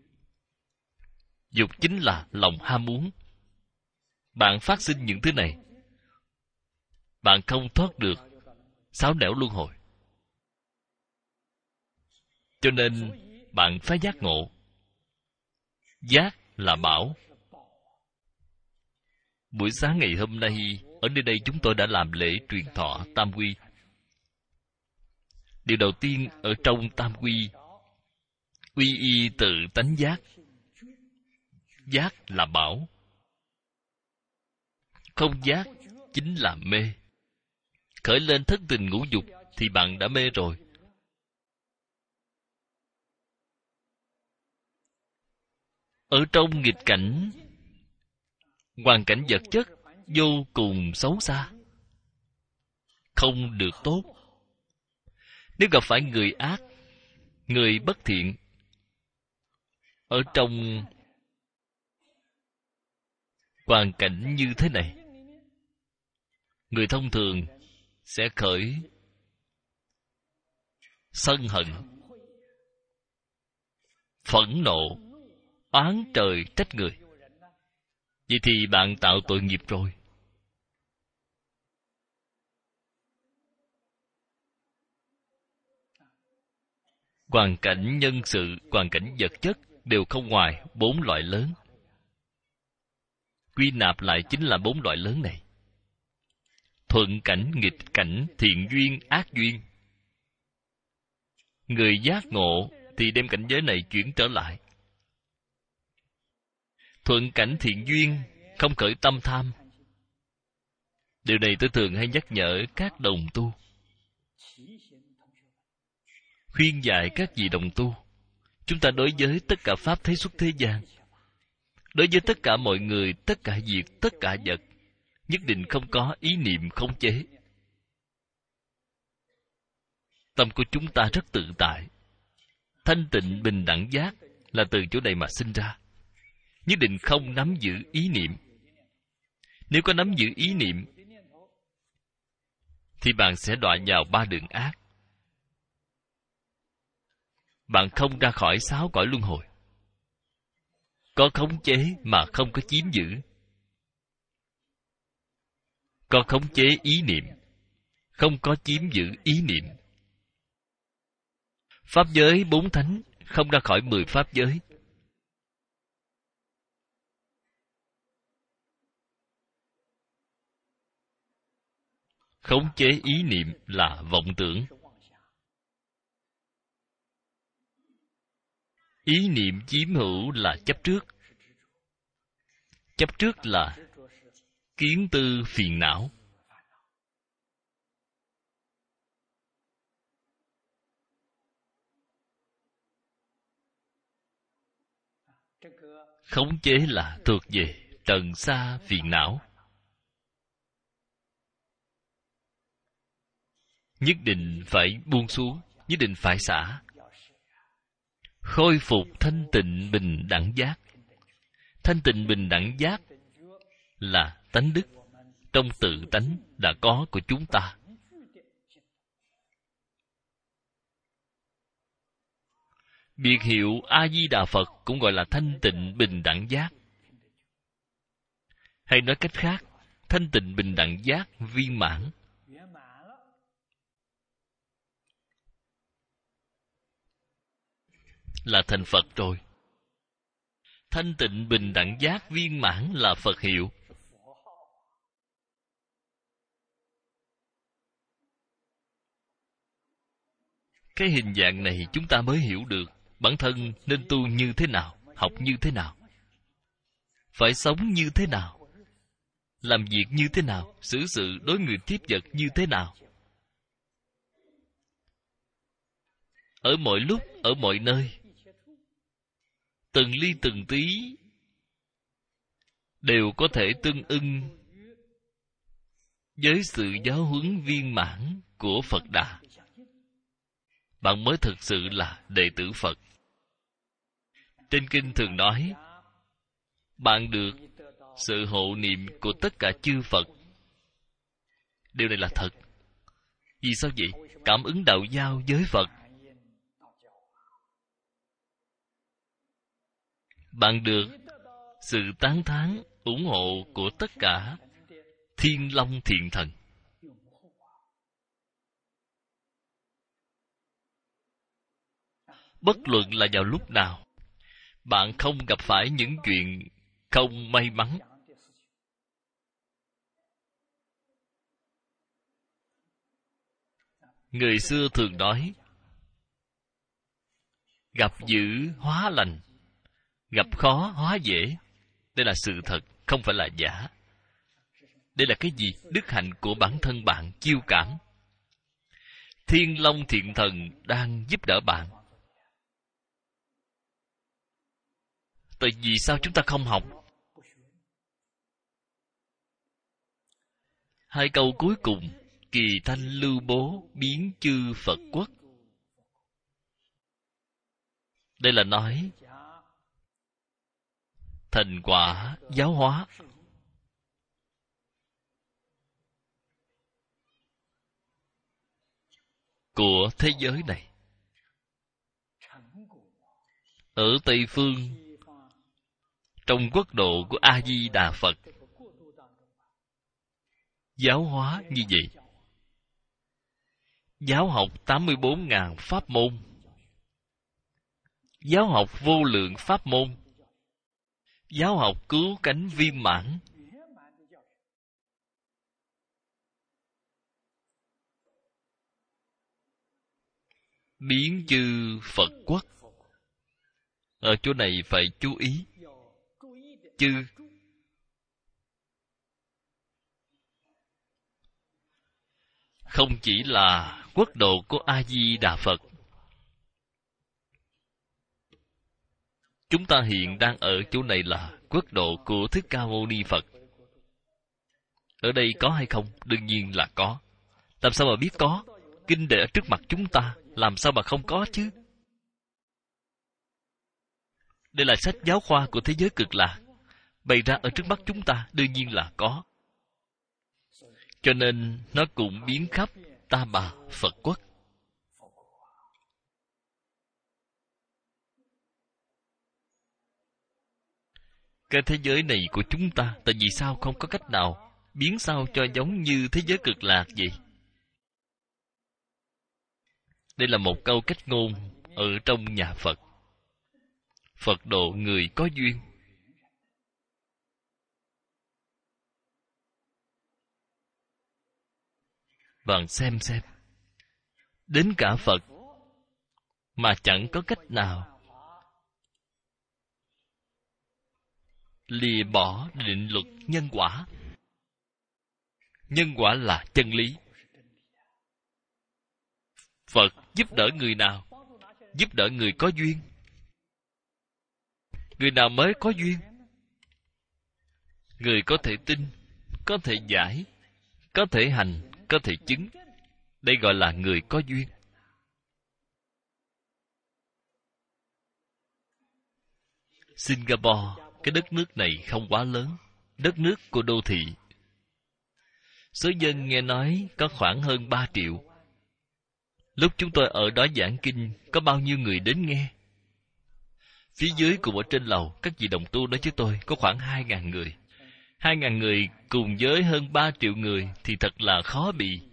S1: Dục chính là lòng ham muốn. Bạn phát sinh những thứ này, bạn không thoát được sáu nẻo luân hồi. Cho nên bạn phải giác ngộ. Giác là bảo. Buổi sáng ngày hôm nay, ở nơi đây chúng tôi đã làm lễ truyền thọ Tam Quy. Điều đầu tiên ở trong Tam Quy, quy y tự tánh giác. Giác là bảo. Không giác chính là mê. Khởi lên thất tình ngũ dục thì bạn đã mê rồi. Ở trong nghịch cảnh, hoàn cảnh vật chất vô cùng xấu xa, không được tốt. Nếu gặp phải người ác, người bất thiện, ở trong hoàn cảnh như thế này, người thông thường sẽ khởi sân hận, phẫn nộ, oán trời trách người. Vậy thì bạn tạo tội nghiệp rồi. Hoàn cảnh nhân sự, hoàn cảnh vật chất đều không ngoài bốn loại lớn. Quy nạp lại chính là bốn loại lớn này. Thuận cảnh, nghịch cảnh, thiện duyên, ác duyên. Người giác ngộ thì đem cảnh giới này chuyển trở lại. Thuận cảnh thiện duyên, không khởi tâm tham. Điều này tôi thường hay nhắc nhở các đồng tu, khuyên dạy các vị đồng tu. Chúng ta đối với tất cả pháp thế xuất thế gian, đối với tất cả mọi người, tất cả việc, tất cả vật, nhất định không có ý niệm khống chế. Tâm của chúng ta rất tự tại. Thanh tịnh bình đẳng giác là từ chỗ này mà sinh ra. Nhất định không nắm giữ ý niệm. Nếu có nắm giữ ý niệm thì bạn sẽ đọa vào ba đường ác. Bạn không ra khỏi sáu cõi luân hồi. Có khống chế mà không có chiếm giữ. Có khống chế ý niệm, không có chiếm giữ ý niệm. Pháp giới bốn thánh không ra khỏi mười pháp giới. Khống chế ý niệm là vọng tưởng. Ý niệm chiếm hữu là chấp trước. Chấp trước là kiến tư phiền não. Khống chế là thuộc về trần sa phiền não. Nhất định phải buông xuống, nhất định phải xả. Khôi phục thanh tịnh bình đẳng giác. Thanh tịnh bình đẳng giác là tánh đức, trong tự tánh đã có của chúng ta. Biệt hiệu A-di-đà Phật cũng gọi là thanh tịnh bình đẳng giác. Hay nói cách khác, thanh tịnh bình đẳng giác viên mãn. Là thành Phật rồi. Thanh tịnh bình đẳng giác viên mãn là Phật hiệu. Cái hình dạng này chúng ta mới hiểu được bản thân nên tu như thế nào, học như thế nào, phải sống như thế nào, làm việc như thế nào, xử sự đối người tiếp vật như thế nào. Ở mọi lúc, ở mọi nơi, từng ly từng tí đều có thể tương ưng với sự giáo huấn viên mãn của Phật Đà. bạn mới thực sự là đệ tử Phật. Trên kinh thường nói, bạn được sự hộ niệm của tất cả chư Phật. Điều này là thật. Vì sao vậy? Cảm ứng đạo giao với Phật. Bạn được sự tán thán, ủng hộ của tất cả Thiên Long Thiện Thần. Bất luận là vào lúc nào, bạn không gặp phải những chuyện không may mắn, người xưa thường nói, gặp dữ hóa lành, gặp khó hóa dễ. Đây là sự thật, không phải là giả. Đây là cái gì? Đức hạnh của bản thân bạn chiêu cảm. Thiên Long Thiện Thần đang giúp đỡ bạn. Tại vì sao chúng ta không học? Hai câu cuối cùng, kỳ thanh lưu bố biến chư Phật quốc. Đây là nói thành quả giáo hóa của thế giới này. Ở Tây Phương, trong quốc độ của A Di Đà Phật, giáo hóa như vậy. Giáo học tám mươi bốn ngàn pháp môn, giáo học vô lượng pháp môn, giáo học cứu cánh viên mãn. Biến chư Phật quốc. Ở chỗ này phải chú ý. Chư không chỉ là quốc độ của A Di Đà Phật. Chúng ta hiện đang ở chỗ này là quốc độ của Thích Ca Mâu Ni Phật. Ở đây có hay không? Đương nhiên là có. Làm sao mà biết có? Kinh để ở trước mặt chúng ta, làm sao mà không có chứ? Đây là sách giáo khoa của thế giới cực lạc, bày ra ở trước mắt chúng ta, đương nhiên là có. Cho nên nó cũng biến khắp Ta Bà Phật quốc. Cái thế giới này của chúng ta, tại vì sao không có cách nào biến sao cho giống như thế giới cực lạc vậy? Đây là một câu cách ngôn ở trong nhà Phật. Phật độ người có duyên. Bạn xem xem, đến cả Phật mà chẳng có cách nào lìa bỏ định luật nhân quả. Nhân quả là chân lý. Phật giúp đỡ người nào? Giúp đỡ người có duyên. Người nào mới có duyên? Người có thể tin, có thể giải, có thể hành, có thể chứng. Đây gọi là người có duyên. Singapore, cái đất nước này không quá lớn, đất nước của đô thị. Số dân nghe nói có khoảng hơn ba triệu. Lúc chúng tôi ở đó giảng kinh, có bao nhiêu người đến nghe? Phía dưới cùng ở trên lầu, các vị đồng tu nói với tôi, có khoảng hai ngàn người. Hai ngàn người cùng với hơn ba triệu người thì thật là khó bị.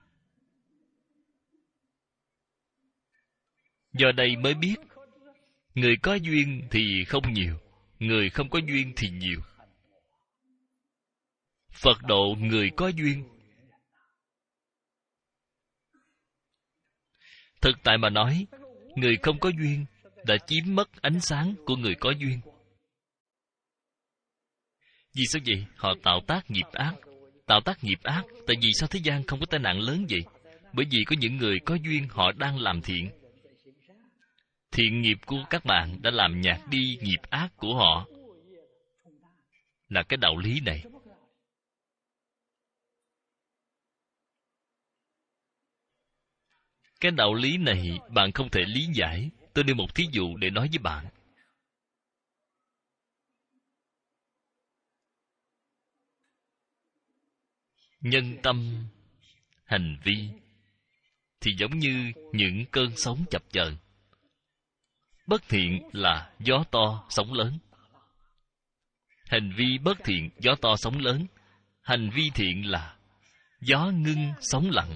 S1: Do đây mới biết, người có duyên thì không nhiều, người không có duyên thì nhiều. Phật độ người có duyên. Thực tại mà nói, người không có duyên đã chiếm mất ánh sáng của người có duyên. Vì sao vậy? Họ tạo tác nghiệp ác. Tạo tác nghiệp ác, tại vì sao thế gian không có tai nạn lớn vậy? Bởi vì có những người có duyên họ đang làm thiện. Thiện nghiệp của các bạn đã làm nhạt đi nghiệp ác của họ. Là cái đạo lý này. Cái đạo lý này bạn không thể lý giải. Tôi đưa một thí dụ để nói với bạn. Nhân tâm, hành vi thì giống như những cơn sóng chập chờn. Bất thiện là gió to, sóng lớn. Hành vi bất thiện, gió to, sóng lớn. Hành vi thiện là gió ngưng, sóng lặng.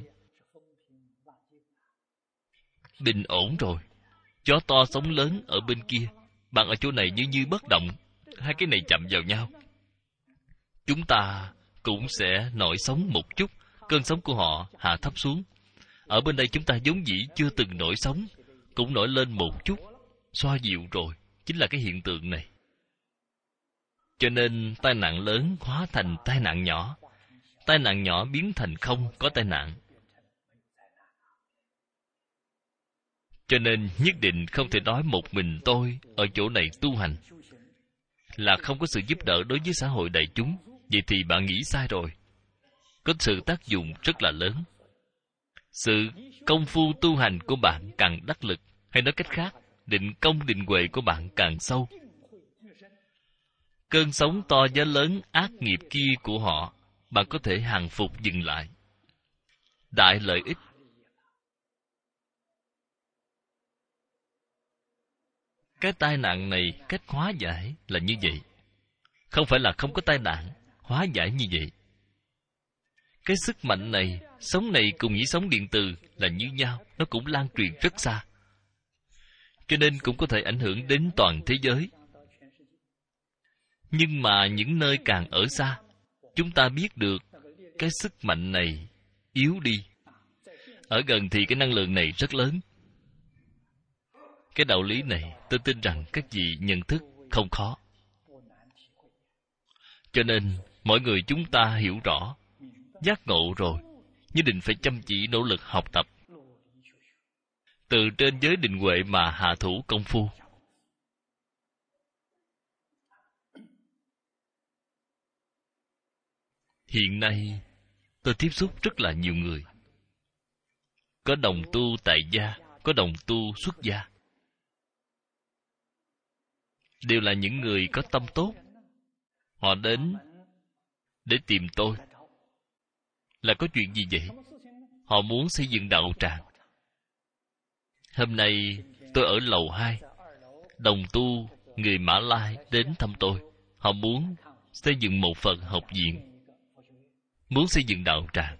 S1: Bình ổn rồi. Gió to, sóng lớn ở bên kia. Bạn ở chỗ này như như bất động. Hai cái này chạm vào nhau. Chúng ta cũng sẽ nổi sóng một chút. Cơn sóng của họ hạ thấp xuống. Ở bên đây chúng ta vốn dĩ chưa từng nổi sóng, cũng nổi lên một chút, xoa dịu rồi. Chính là cái hiện tượng này. Cho nên tai nạn lớn hóa thành tai nạn nhỏ. Tai nạn nhỏ biến thành không có tai nạn. Cho nên nhất định không thể nói một mình tôi ở chỗ này tu hành là không có sự giúp đỡ đối với xã hội đại chúng. Vậy thì bạn nghĩ sai rồi. Có sự tác dụng rất là lớn. Sự công phu tu hành của bạn càng đắc lực, hay nói cách khác, định công định huệ của bạn càng sâu. Cơn sóng to gió lớn ác nghiệp kia của họ, bạn có thể hàng phục dừng lại. Đại lợi ích. Cái tai nạn này cách hóa giải là như vậy. Không phải là không có tai nạn, hóa giải như vậy. Cái sức mạnh này, sóng này cùng với sóng điện từ là như nhau, nó cũng lan truyền rất xa. Cho nên cũng có thể ảnh hưởng đến toàn thế giới. Nhưng mà những nơi càng ở xa, chúng ta biết được cái sức mạnh này yếu đi. Ở gần thì cái năng lượng này rất lớn. Cái đạo lý này tôi tin rằng các vị nhận thức không khó. Cho nên mỗi người chúng ta hiểu rõ, giác ngộ rồi, nhất định phải chăm chỉ nỗ lực học tập. Từ trên giới định huệ mà hạ thủ công phu. Hiện nay tôi tiếp xúc rất là nhiều người. Có đồng tu tại gia, có đồng tu xuất gia. Đều là những người có tâm tốt. Họ đến để tìm tôi. Là có chuyện gì vậy? Họ muốn xây dựng đạo tràng. Hôm nay tôi ở lầu hai. Đồng tu người Mã Lai đến thăm tôi. Họ muốn xây dựng một phần học viện, muốn xây dựng đạo tràng.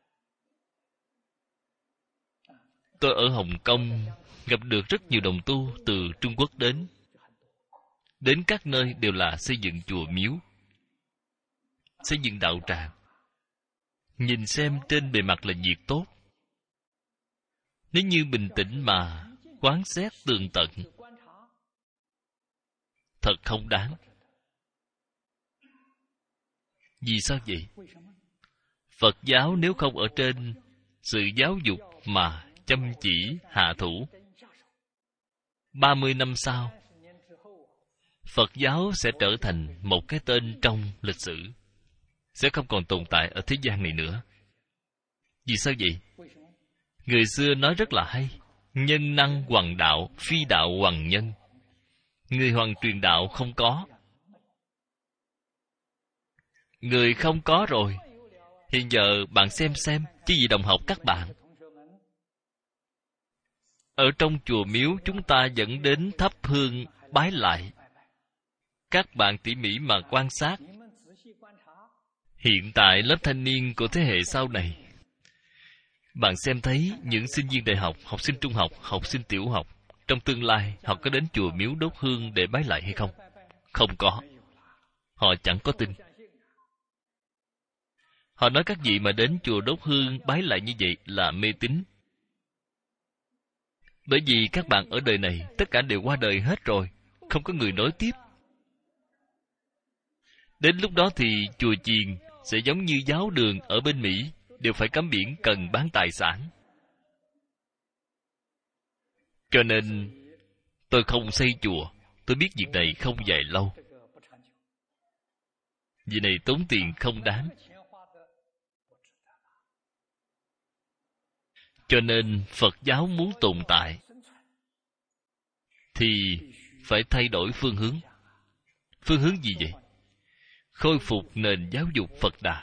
S1: Tôi ở Hồng Kông gặp được rất nhiều đồng tu từ Trung Quốc đến. Đến các nơi đều là xây dựng chùa miếu, xây dựng đạo tràng. Nhìn xem trên bề mặt là việc tốt. Nếu như bình tĩnh mà quán xét tường tận, thật không đáng. Vì sao vậy? Phật giáo nếu không ở trên sự giáo dục mà chăm chỉ hạ thủ, ba mươi năm sau, Phật giáo sẽ trở thành một cái tên trong lịch sử, sẽ không còn tồn tại ở thế gian này nữa. Vì sao vậy? Người xưa nói rất là hay: nhân năng hoằng đạo, phi đạo hoằng nhân. Người hoằng truyền đạo không có. Người không có rồi. Hiện giờ bạn xem xem, chứ gì đồng học các bạn. Ở trong chùa miếu chúng ta dẫn đến thắp hương bái lại. Các bạn tỉ mỉ mà quan sát. Hiện tại lớp thanh niên của thế hệ sau này, bạn xem thấy những sinh viên đại học, học sinh trung học, học sinh tiểu học, trong tương lai họ có đến chùa miếu đốt hương để bái lại hay không? Không có. Họ chẳng có tin. Họ nói các vị mà đến chùa đốt hương bái lại như vậy là mê tín. Bởi vì các bạn ở đời này tất cả đều qua đời hết rồi, không có người nối tiếp. Đến lúc đó thì chùa chiền sẽ giống như giáo đường ở bên Mỹ, đều phải cấm biển cần bán tài sản. Cho nên tôi không xây chùa. Tôi biết việc này không dài lâu. Việc này tốn tiền không đáng. Cho nên Phật giáo muốn tồn tại thì phải thay đổi phương hướng. Phương hướng gì vậy? Khôi phục nền giáo dục Phật Đà.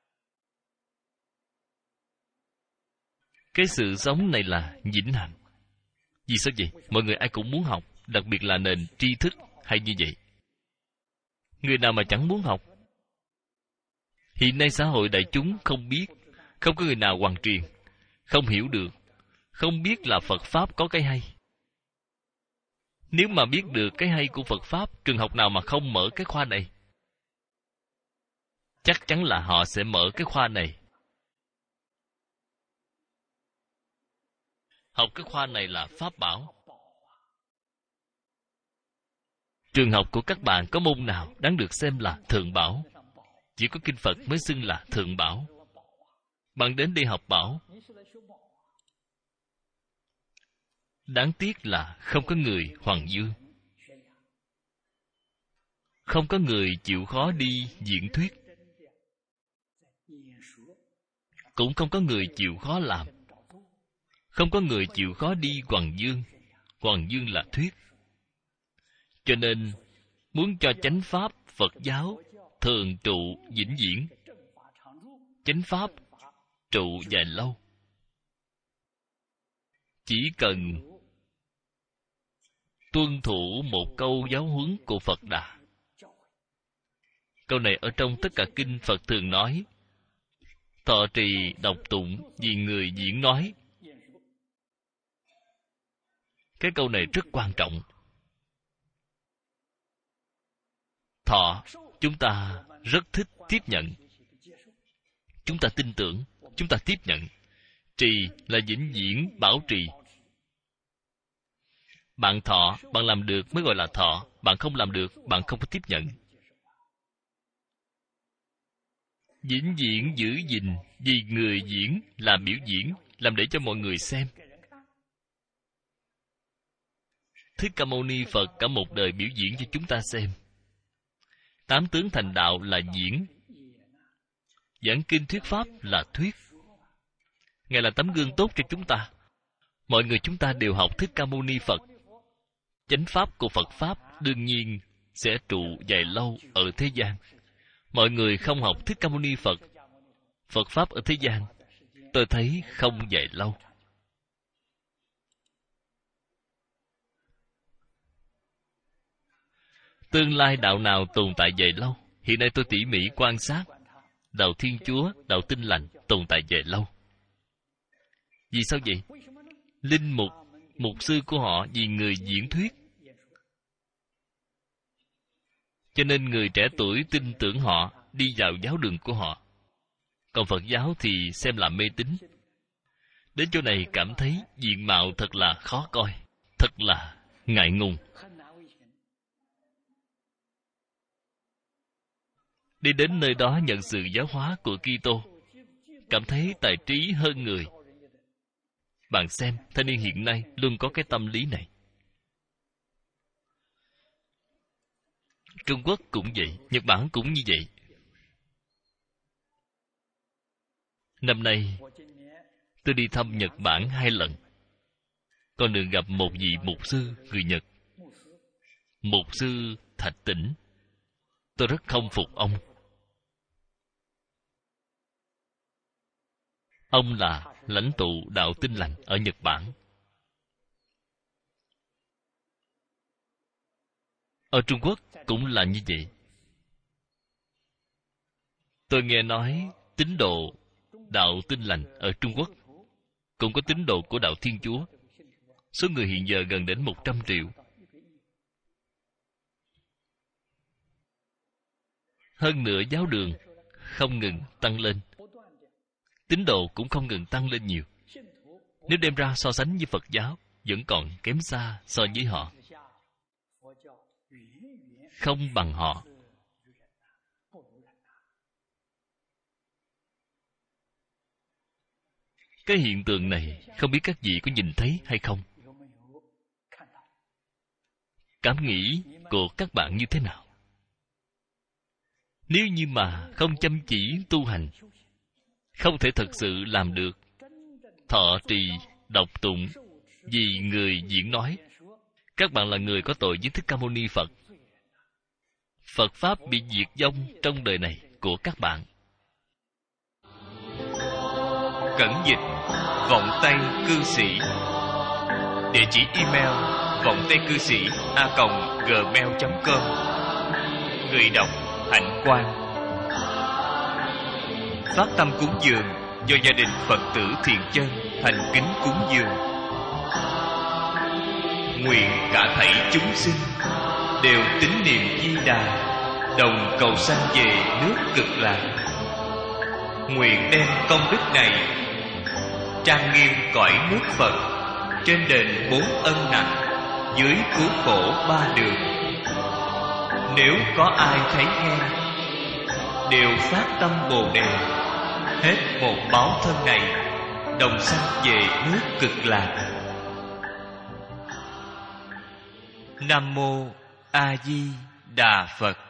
S1: Cái sự sống này là vĩnh hằng. Vì sao vậy? Mọi người ai cũng muốn học, đặc biệt là nền tri thức hay như vậy. Người nào mà chẳng muốn học? Hiện nay xã hội đại chúng không biết, không có người nào hoàn truyền, không hiểu được, không biết là Phật Pháp có cái hay. Nếu mà biết được cái hay của Phật Pháp, trường học nào mà không mở cái khoa này? Chắc chắn là họ sẽ mở cái khoa này. Học cái khoa này là Pháp bảo. Trường học của các bạn có môn nào đáng được xem là thượng bảo? Chỉ có kinh Phật mới xưng là thượng bảo. Bạn đến đi học bảo. Đáng tiếc là không có người Hoàng Dương. Không có người chịu khó đi diễn thuyết. Cũng không có người chịu khó làm. Không có người chịu khó đi Hoàng Dương. Hoàng Dương là thuyết. Cho nên, muốn cho chánh Pháp, Phật giáo, thường trụ vĩnh viễn. Chánh Pháp trụ dài lâu. Chỉ cần tuân thủ một câu giáo huấn của Phật Đà. Câu này ở trong tất cả kinh Phật thường nói. Thọ trì đọc tụng vì người diễn nói. Cái câu này rất quan trọng. Thọ, chúng ta rất thích tiếp nhận. Chúng ta tin tưởng, chúng ta tiếp nhận. Trì là vĩnh viễn bảo trì. Bạn thọ, bạn làm được mới gọi là thọ. Bạn không làm được, bạn không có tiếp nhận. Vĩnh viễn giữ gìn vì người diễn, làm biểu diễn, làm để cho mọi người xem. Thích Ca Mâu Ni Phật cả một đời biểu diễn cho chúng ta xem. Tám tướng thành đạo là diễn. Giảng kinh thuyết pháp là thuyết. Ngài là tấm gương tốt cho chúng ta. Mọi người chúng ta đều học Thích Ca Mâu Ni Phật. Chánh pháp của Phật Pháp đương nhiên sẽ trụ dài lâu ở thế gian. Mọi người không học Thích Ca Mâu Ni Phật, Phật Pháp ở thế gian, tôi thấy không dài lâu. Tương lai đạo nào tồn tại dài lâu? Hiện nay tôi tỉ mỉ quan sát. Đạo Thiên Chúa, đạo Tin Lành tồn tại dài lâu. Vì sao vậy? Linh mục, mục sư của họ vì người diễn thuyết. Cho nên người trẻ tuổi tin tưởng họ, đi vào giáo đường của họ. Còn Phật giáo thì xem là mê tín. Đến chỗ này cảm thấy diện mạo thật là khó coi, thật là ngại ngùng. Đi đến nơi đó nhận sự giáo hóa của Kitô, cảm thấy tài trí hơn người. Bạn xem, thanh niên hiện nay luôn có cái tâm lý này. Trung Quốc cũng vậy, Nhật Bản cũng như vậy. Năm nay, tôi đi thăm Nhật Bản hai lần. Con đường gặp một vị mục sư người Nhật. Mục sư Thạch Tĩnh. Tôi rất khâm phục ông. Ông là lãnh tụ đạo Tin Lành ở Nhật Bản. Ở Trung Quốc cũng là như vậy. Tôi nghe nói tín đồ đạo Tin Lành ở Trung Quốc cũng có tín đồ của đạo Thiên Chúa. Số người hiện giờ gần đến một trăm triệu. Hơn nữa giáo đường không ngừng tăng lên. Tín đồ cũng không ngừng tăng lên nhiều. Nếu đem ra so sánh với Phật giáo, vẫn còn kém xa so với họ. Không bằng họ. Cái hiện tượng này, không biết các vị có nhìn thấy hay không? Cảm nghĩ của các bạn như thế nào? Nếu như mà không chăm chỉ tu hành, không thể thật sự làm được thọ trì đọc tụng vì người diễn nói. Các bạn là người có tội với Thích Ca Mâu Ni Phật. Phật Pháp bị diệt vong trong đời này của các bạn. Cẩn dịch Vọng Tây Cư Sĩ. Địa chỉ email vọng tây cư sĩ a còng gmail chấm com. Người đọc Hạnh Quang. Phát tâm cúng dường do gia đình Phật tử Thiện Chân thành kính cúng dường. Nguyện cả thảy chúng sinh đều tín niệm Di Đà, đồng cầu sanh về nước Cực Lạc. Nguyện đem công đức này trang nghiêm cõi nước Phật, trên đền bốn ân nặng, dưới cứu khổ ba đường. Nếu có ai thấy nghe, đều phát tâm Bồ Đề, hết một báo thân này, đồng sanh về nước Cực Lạc. Nam Mô A Di Đà Phật.